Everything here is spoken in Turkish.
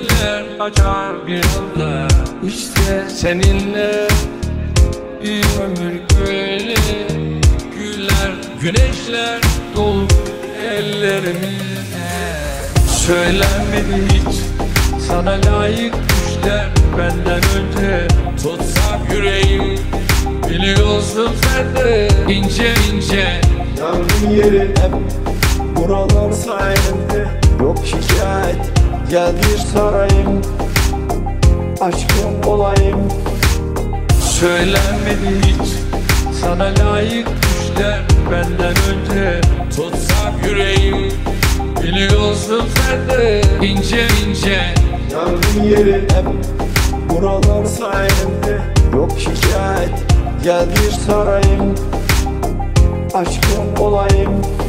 güller açar bir anda. İşte seninle bir ömür böyle. Güller, güneşler dolu ellerimizde. Söylenmedi hiç sana layık düşler benden önce. Tutsak yüreğim, biliyorsun sen de ince ince. Yangın yeri hep buralar sayende. Yok şikayet, gel bir sarayım, aşkım olayım. Söylenmedi hiç sana layık düşler benden önce. Tutsak yüreğim, biliyorsun sen de ince ince. Yangın yeri hep buralar sayende. Yok şikayet, gel bir sarayım, aşkım olayım.